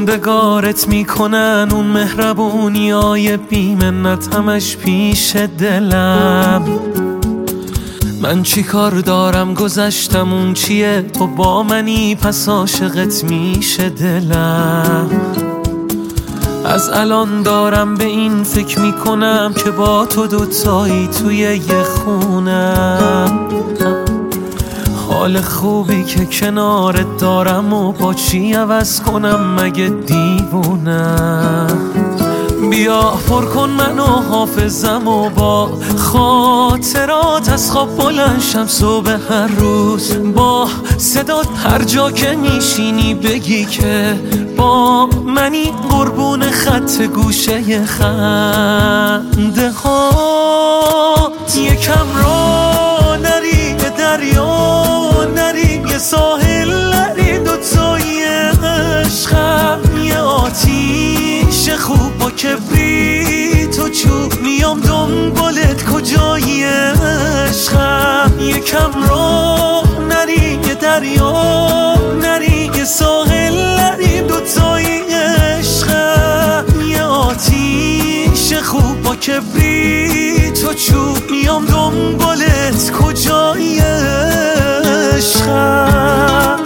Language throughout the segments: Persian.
موندگارت میکنن اون مهربونیای بیمنت همش پیش دلم. من چی کار دارم گذشتم اون چیه، تو با منی پس عاشقت میشه دلم. از الان دارم به این فکر میکنم که با تو دوتایی توی یه خونم. حال خوبی که کنارت دارم و با چی عوض کنم مگه دیوونم. بیا پر کن منو حافظم و با خاطرات از خواب بلند شم صبح هر روز. با صدات هر جا که میشینی بگی که با منی، قربون خط گوشه خنده هات. یکم را نری به دریا نری، یه ساحل نری، دوتایی عشقم یه آتیش خوب با کبریت و چوب. میام دنبالت کجایی عشقم. یکم را نری یه دریا نری، یه ساحل نری، دوتایی عشقم یه آتیش خوب با کبریت و چوب. میام دنبالت کجایی عشقم.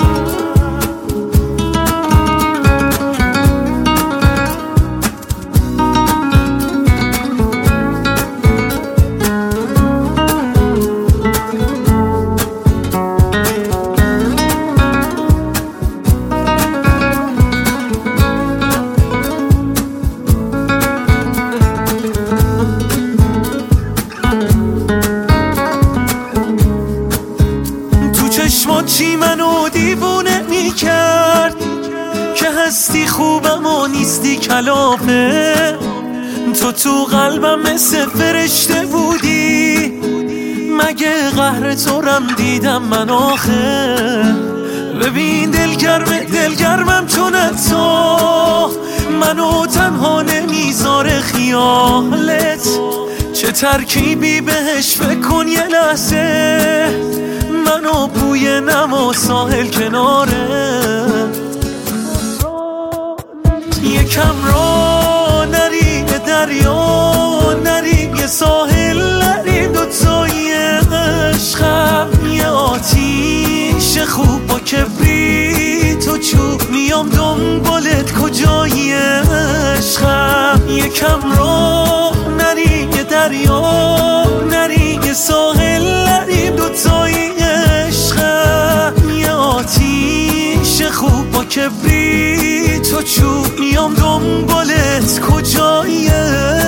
چی منو دیوونه میکرد که هستی خوبم و نیستی کلافه. تو قلبم مثل فرشته بودی، مگه قهر تو رم دیدم من آخه. ببین دلگرمم چون تو منو تنها نمیذاره خیالت. چه ترکیبی بهش فکر کن یه لحظه، منو بوی نم و ساحل کناره. یکم را نری به دریا نری، یه ساحل نری، دوتایی عشقم یه آتیش خوب با کبریت و چوب. میام دنبالت کجایی عشقم. یکم را نری یه دریا نری، یه ساحل نری، دوتایی آتیش خوب با کبریت و چوب. میام دنبالت کجایی